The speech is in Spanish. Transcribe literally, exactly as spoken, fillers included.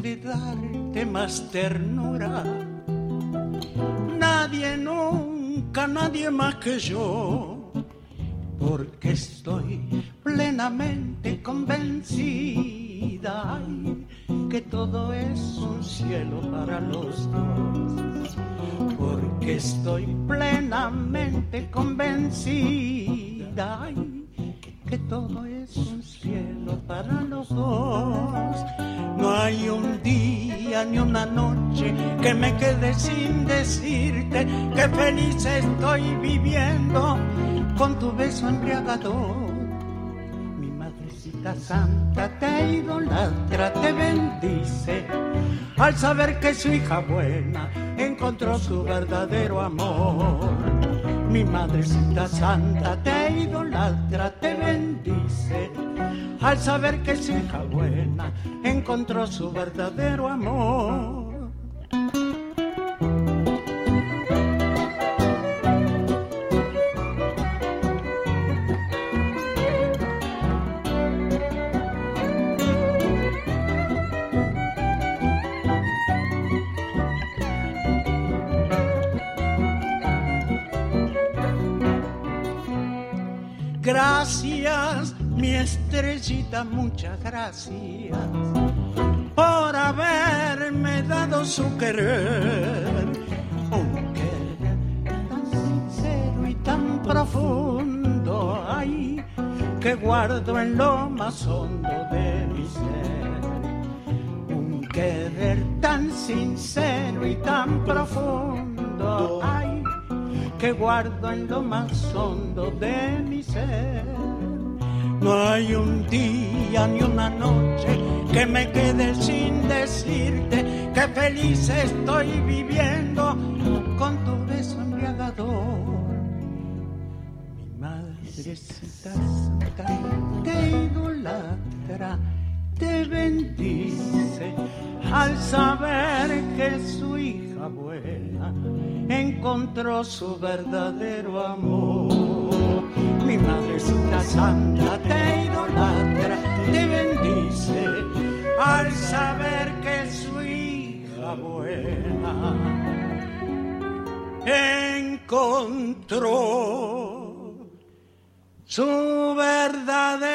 pude darte más ternura. Nadie, nunca, nadie más que yo, porque estoy plenamente convencida ay, que todo es un cielo para los dos. Porque estoy plenamente convencida ay, que todo es un cielo para los dos. No hay un día ni una noche que me quede sin decirte que feliz estoy viviendo con tu beso embriagador. Mi madrecita santa te idolatra, te bendice al saber que su hija buena encontró su verdadero amor. Mi madrecita santa te idolatra, te bendice al saber que su hija buena encontró su verdadero amor. Gracias, mi estrellita, muchas gracias por haberme dado su querer. Un querer tan sincero y tan profundo, ay, que guardo en lo más hondo de mi ser. Un querer tan sincero y tan profundo, ay, que guardo en lo más hondo de mi ser. No hay un día ni una noche que me quede sin decirte que feliz estoy viviendo con tu beso embriagador. Mi madrecita santa te idolatra, te bendice al saber que su hija buena encontró su verdadero amor. Mi madrecita santa te idolatra, te bendice al saber que su hija buena encontró su verdadero